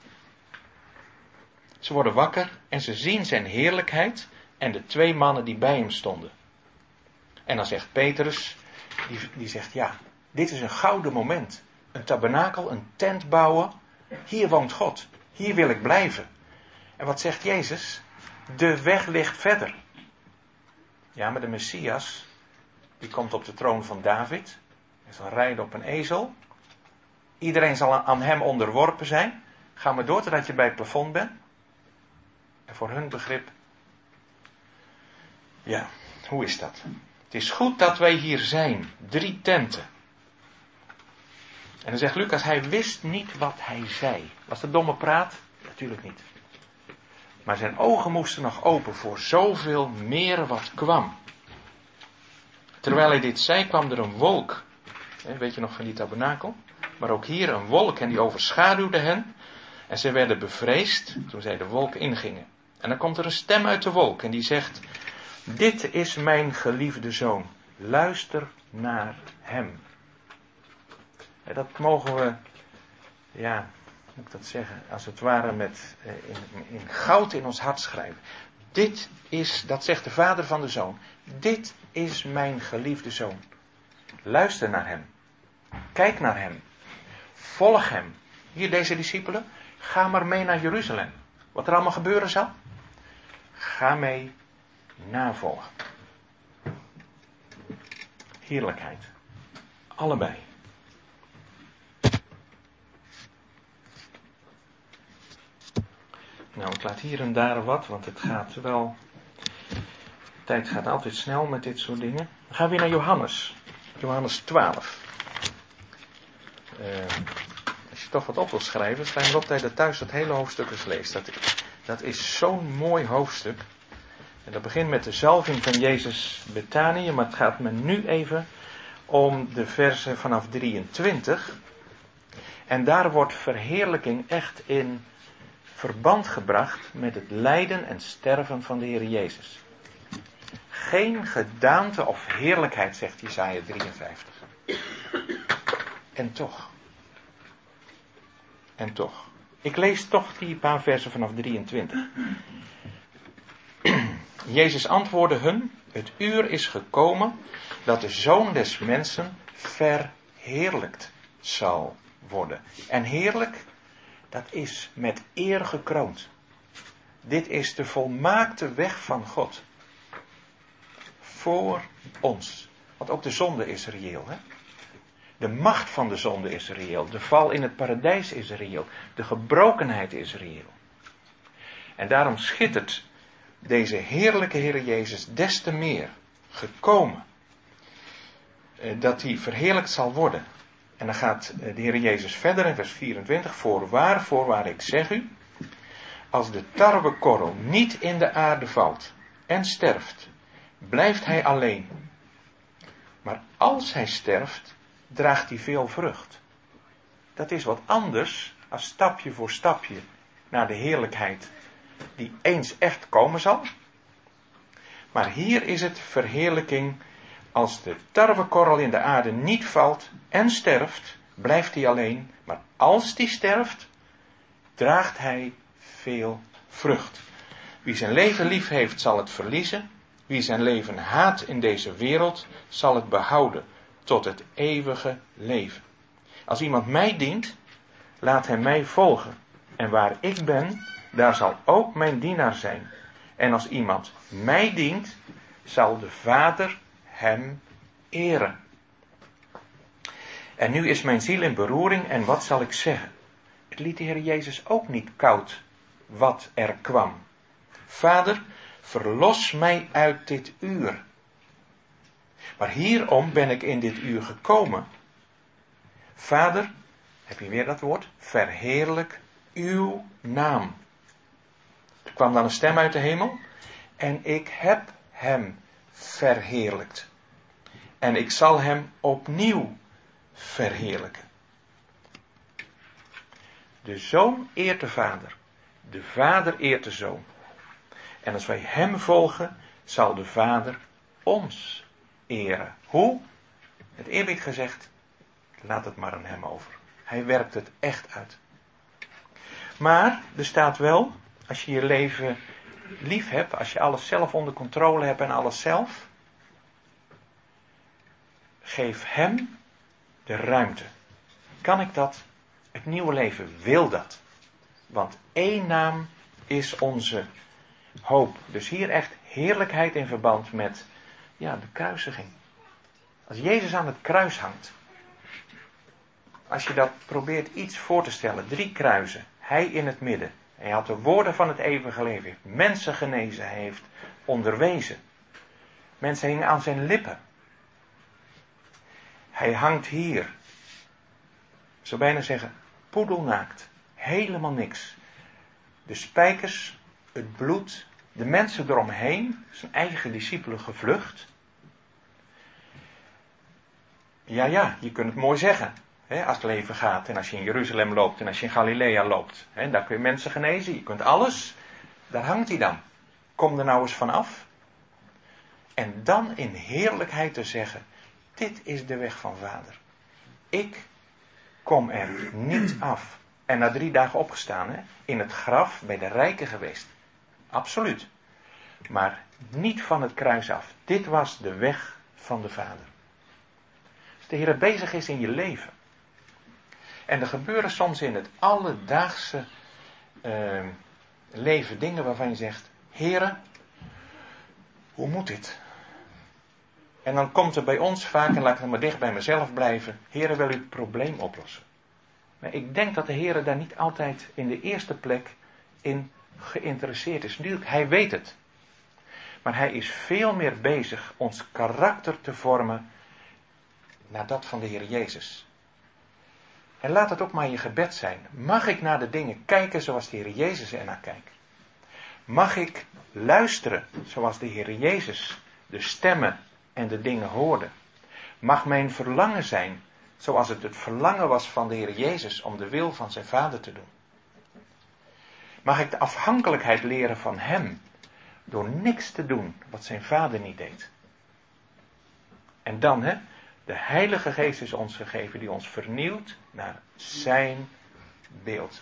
Ze worden wakker en ze zien zijn heerlijkheid en de 2 mannen die bij hem stonden. En dan zegt Petrus, die zegt ja, dit is een gouden moment. Een tabernakel, een tent bouwen. Hier woont God. Hier wil ik blijven. En wat zegt Jezus? De weg ligt verder. Ja, maar de Messias, die komt op de troon van David. Hij zal rijden op een ezel. Iedereen zal aan hem onderworpen zijn. Ga maar door totdat je bij het plafond bent. En voor hun begrip, ja, hoe is dat? Het is goed dat wij hier zijn. 3 tenten. En dan zegt Lucas, hij wist niet wat hij zei. Was het domme praat? Natuurlijk niet. Maar zijn ogen moesten nog open voor zoveel meer wat kwam. Terwijl hij dit zei, kwam er een wolk. Weet je nog van die tabernakel? Maar ook hier een wolk en die overschaduwde hen. En zij werden bevreesd toen zij de wolk ingingen. En dan komt er een stem uit de wolk en die zegt: dit is mijn geliefde zoon. Luister naar hem. Dat mogen we, ja, hoe moet ik dat zeggen, als het ware met in goud in ons hart schrijven. Dit is, dat zegt de vader van de zoon. Dit is mijn geliefde zoon. Luister naar hem. Kijk naar hem. Volg hem. Hier deze discipelen. Ga maar mee naar Jeruzalem. Wat er allemaal gebeuren zal. Ga mee navolgen. Heerlijkheid. Allebei. Nou, ik laat hier en daar wat, want het gaat wel. De tijd gaat altijd snel met dit soort dingen. Dan gaan we weer naar Johannes. Johannes 12. Als je toch wat op wil schrijven, schrijf maar op dat je thuis dat hele hoofdstuk eens leest. Dat is zo'n mooi hoofdstuk. En dat begint met de zalving van Jezus Betanië, maar het gaat me nu even om de versen vanaf 23. En daar wordt verheerlijking echt in verband gebracht met het lijden en sterven van de Heer Jezus. Geen gedaante of heerlijkheid, zegt Jesaja 53. En toch. En toch. Ik lees toch die paar versen vanaf 23. Jezus antwoordde hun: het uur is gekomen dat de Zoon des Mensen verheerlijkt zal worden. En heerlijk, dat is met eer gekroond. Dit is de volmaakte weg van God. Voor ons. Want ook de zonde is reëel. Hè? De macht van de zonde is reëel. De val in het paradijs is reëel. De gebrokenheid is reëel. En daarom schittert deze heerlijke Heer Jezus des te meer gekomen. Dat hij verheerlijkt zal worden. En dan gaat de Heer Jezus verder in vers 24. Voorwaar, ik zeg u. Als de tarwekorrel niet in de aarde valt en sterft, blijft hij alleen. Maar als hij sterft, draagt hij veel vrucht. Dat is wat anders als stapje voor stapje naar de heerlijkheid die eens echt komen zal. Maar hier is het verheerlijking. Als de tarwekorrel in de aarde niet valt en sterft, blijft hij alleen. Maar als die sterft, draagt hij veel vrucht. Wie zijn leven lief heeft, zal het verliezen. Wie zijn leven haat in deze wereld, zal het behouden tot het eeuwige leven. Als iemand mij dient, laat hij mij volgen. En waar ik ben, daar zal ook mijn dienaar zijn. En als iemand mij dient, zal de Vader hem eren. En nu is mijn ziel in beroering en wat zal ik zeggen? Het liet de Heer Jezus ook niet koud wat er kwam. Vader, verlos mij uit dit uur. Maar hierom ben ik in dit uur gekomen. Vader, heb je weer dat woord? Verheerlijk uw naam. Er kwam dan een stem uit de hemel. En ik heb hem verheerlijkt. En ik zal hem opnieuw verheerlijken. De zoon eert de vader. De vader eert de zoon. En als wij hem volgen, zal de Vader ons eren. Hoe? Met eerbied gezegd, laat het maar aan hem over. Hij werkt het echt uit. Maar er staat wel, als je je leven lief hebt, als je alles zelf onder controle hebt en alles zelf, geef hem de ruimte. Kan ik dat? Het nieuwe leven wil dat. Want één naam is onze hoop. Dus hier echt heerlijkheid in verband met de kruisiging. Als Jezus aan het kruis hangt. Als je dat probeert iets voor te stellen. 3 kruisen. Hij in het midden. Hij had de woorden van het eeuwige leven. Hij heeft mensen genezen. Hij heeft onderwezen. Mensen hingen aan zijn lippen. Hij hangt hier. Ik zou bijna zeggen, poedelnaakt. Helemaal niks. De spijkers, het bloed, de mensen eromheen, zijn eigen discipelen gevlucht. Ja, je kunt het mooi zeggen. Hè, als het leven gaat en als je in Jeruzalem loopt en als je in Galilea loopt. Hè, daar kun je mensen genezen, je kunt alles. Daar hangt hij dan. Kom er nou eens van af. En dan in heerlijkheid te zeggen, dit is de weg van Vader. Ik kom er niet af. En na 3 dagen opgestaan, hè, in het graf bij de rijken geweest. Absoluut. Maar niet van het kruis af. Dit was de weg van de Vader. Als de Heer bezig is in je leven. En er gebeuren soms in het alledaagse leven dingen waarvan je zegt, Heere, hoe moet dit? En dan komt er bij ons vaak, en laat ik dan maar dicht bij mezelf blijven, Heere, wil u het probleem oplossen? Maar ik denk dat de Heere daar niet altijd in de eerste plek in geïnteresseerd is. Natuurlijk, hij weet het. Maar hij is veel meer bezig ons karakter te vormen naar dat van de Heer Jezus. En laat het ook maar je gebed zijn. Mag ik naar de dingen kijken zoals de Heer Jezus er naar kijkt? Mag ik luisteren zoals de Heer Jezus de stemmen en de dingen hoorde? Mag mijn verlangen zijn zoals het verlangen was van de Heer Jezus om de wil van zijn Vader te doen? Mag ik de afhankelijkheid leren van hem door niks te doen wat zijn Vader niet deed? En dan, de Heilige Geest is ons gegeven die ons vernieuwt naar zijn beeld.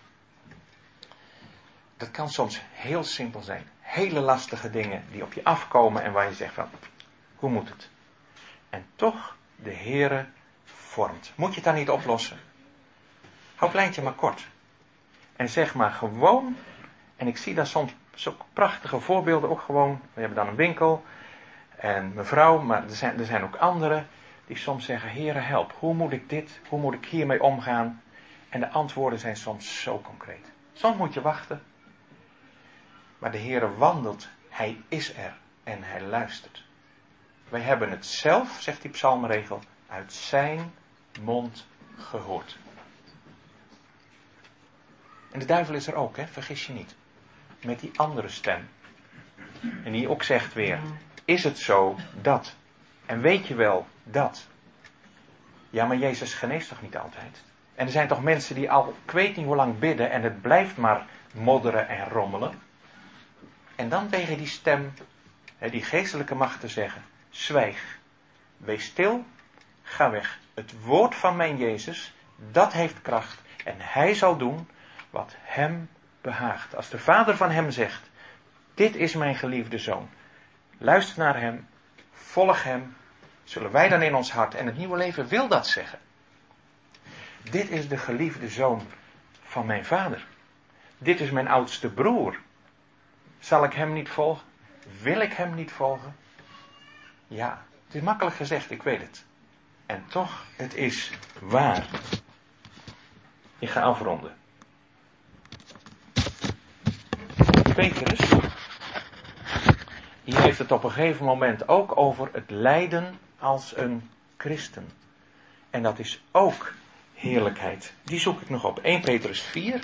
Dat kan soms heel simpel zijn. Hele lastige dingen die op je afkomen en waar je zegt van, hoe moet het? En toch de Heere vormt. Moet je het dan niet oplossen? Hou het lijntje maar kort. En zeg maar gewoon, en ik zie daar soms zulke prachtige voorbeelden ook gewoon. We hebben dan een winkel en mevrouw, maar er zijn ook anderen die soms zeggen, Heere help, hoe moet ik dit, hoe moet ik hiermee omgaan? En de antwoorden zijn soms zo concreet. Soms moet je wachten. Maar de Heere wandelt, hij is er en hij luistert. Wij hebben het zelf, zegt die psalmregel, uit zijn mond gehoord. En de duivel is er ook, vergis je niet. Met die andere stem. En die ook zegt weer, is het zo dat? En weet je wel dat? Ja, maar Jezus geneest toch niet altijd? En er zijn toch mensen die al, ik weet niet hoe lang bidden en het blijft maar modderen en rommelen. En dan tegen die stem, die geestelijke macht te zeggen, zwijg, wees stil, ga weg. Het woord van mijn Jezus, dat heeft kracht en hij zal doen wat hem behaagt. Als de Vader van hem zegt, dit is mijn geliefde zoon, luister naar hem, volg hem, zullen wij dan in ons hart, en het nieuwe leven wil dat zeggen. Dit is de geliefde zoon van mijn Vader. Dit is mijn oudste broer. Zal ik hem niet volgen? Wil ik hem niet volgen? Ja, het is makkelijk gezegd, ik weet het. En toch, het is waar. Ik ga afronden. Petrus, die heeft het op een gegeven moment ook over het lijden als een christen. En dat is ook heerlijkheid. Die zoek ik nog op. 1 Petrus 4.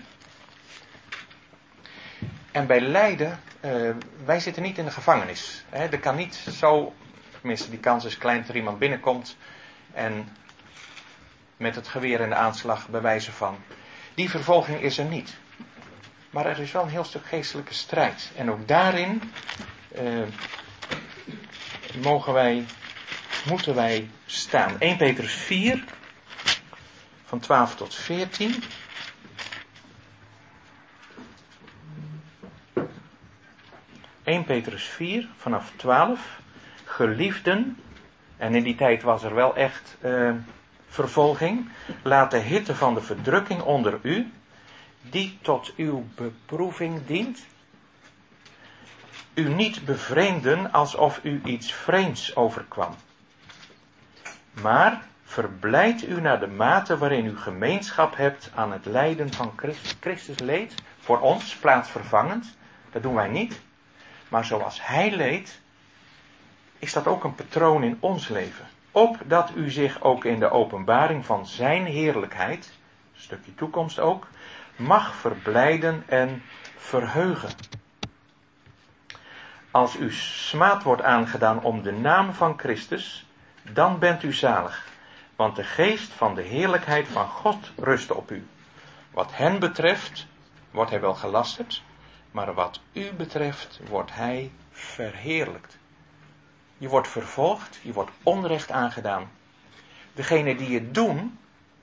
En bij lijden, wij zitten niet in de gevangenis. Er kan niet zo, tenminste die kans is klein dat er iemand binnenkomt en met het geweer en de aanslag bewijzen van. Die vervolging is er niet. Maar er is wel een heel stuk geestelijke strijd. En ook daarin moeten wij staan. 1 Petrus 4, van 12 tot 14. Petrus 4, vanaf 12. Geliefden, en in die tijd was er wel echt vervolging. Laat de hitte van de verdrukking onder u, die tot uw beproeving dient, u niet bevreemden alsof u iets vreemds overkwam. Maar verblijd u naar de mate waarin u gemeenschap hebt aan het lijden van Christus. Christus leed voor ons plaatsvervangend. Dat doen wij niet. Maar zoals hij leed, is dat ook een patroon in ons leven. Opdat u zich ook in de openbaring van zijn heerlijkheid, een stukje toekomst ook, mag verblijden en verheugen. Als u smaad wordt aangedaan om de naam van Christus, dan bent u zalig. Want de geest van de heerlijkheid van God rust op u. Wat hen betreft, wordt hij wel gelasterd, maar wat u betreft, wordt hij verheerlijkt. Je wordt vervolgd, je wordt onrecht aangedaan. Degene die het doen,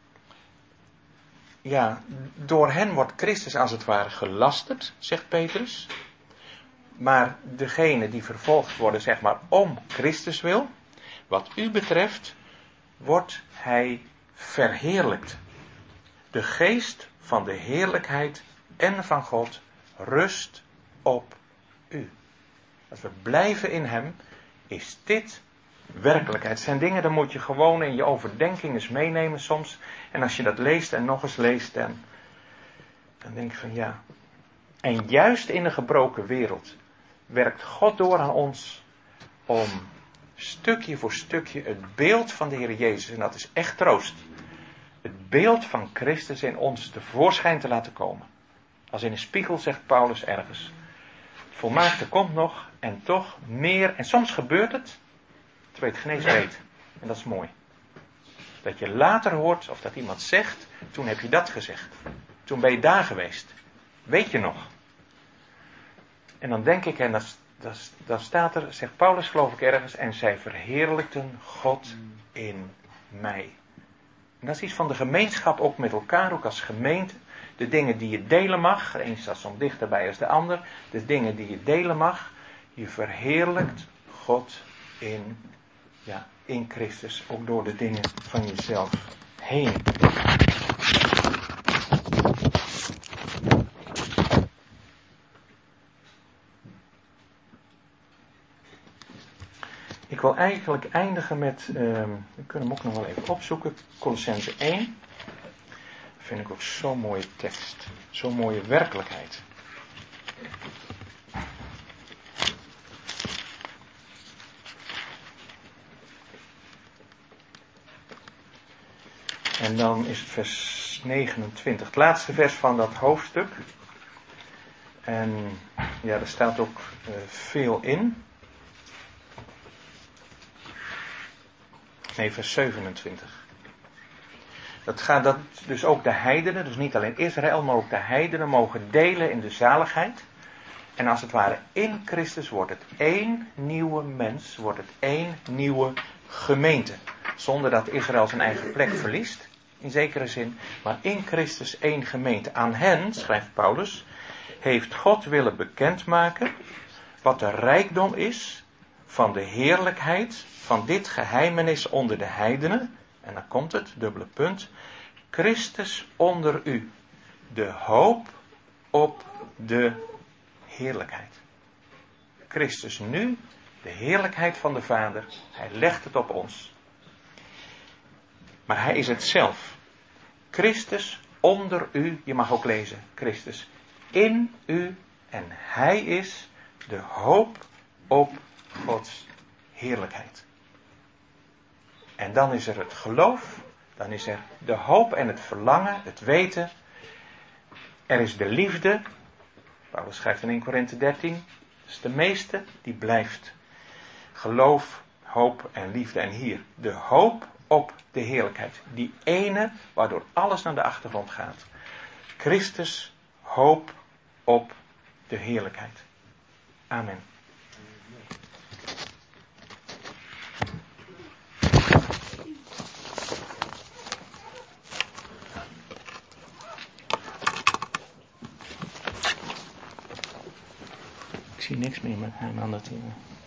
ja, door hen wordt Christus als het ware gelasterd, zegt Petrus. Maar degene die vervolgd worden, zeg maar, om Christus wil, wat u betreft, wordt hij verheerlijkt. De geest van de heerlijkheid en van God rust op u. Als we blijven in hem, is dit werkelijkheid. Het zijn dingen, dan moet je gewoon in je overdenking eens meenemen soms. En als je dat leest en nog eens leest, dan denk je van ja. En juist in een gebroken wereld werkt God door aan ons om stukje voor stukje het beeld van de Heer Jezus, en dat is echt troost, het beeld van Christus in ons tevoorschijn te laten komen. Als in een spiegel, zegt Paulus ergens. Het volmaakte komt nog en toch meer. En soms gebeurt het, terwijl je het geen eens weet. En dat is mooi. Dat je later hoort of dat iemand zegt, toen heb je dat gezegd. Toen ben je daar geweest. Weet je nog? En dan denk ik, en dat staat er, zegt Paulus geloof ik ergens, en zij verheerlijkten God in mij. En dat is iets van de gemeenschap ook met elkaar, ook als gemeente. De dingen die je delen mag, de een staat soms dichterbij als de ander. De dingen die je delen mag, je verheerlijkt God in Christus, ook door de dingen van jezelf heen. Ik wil eigenlijk eindigen met, we kunnen hem ook nog wel even opzoeken, Colossenzen 1. Dat vind ik ook zo'n mooie tekst, zo'n mooie werkelijkheid. En dan is het vers 29, het laatste vers van dat hoofdstuk. En ja, er staat ook veel in. Nee, vers 27. Dat dus ook de heidenen, dus niet alleen Israël, maar ook de heidenen mogen delen in de zaligheid. En als het ware in Christus wordt het één nieuwe mens, wordt het één nieuwe gemeente. Zonder dat Israël zijn eigen plek verliest, in zekere zin. Maar in Christus één gemeente. Aan hen, schrijft Paulus, heeft God willen bekendmaken wat de rijkdom is van de heerlijkheid van dit geheimenis onder de heidenen. En dan komt het, dubbele punt. Christus onder u, de hoop op de heerlijkheid. Christus nu, de heerlijkheid van de Vader, hij legt het op ons. Maar hij is het zelf. Christus onder u, je mag ook lezen, Christus in u en hij is de hoop op Gods heerlijkheid. En dan is er het geloof, dan is er de hoop en het verlangen, het weten. Er is de liefde. Paulus schrijft in 1 Korinthe 13, dat is de meeste die blijft. Geloof, hoop en liefde. En hier, de hoop op de heerlijkheid. Die ene waardoor alles naar de achtergrond gaat. Christus, hoop op de heerlijkheid. Amen. Ik zie niks meer met mijn handen.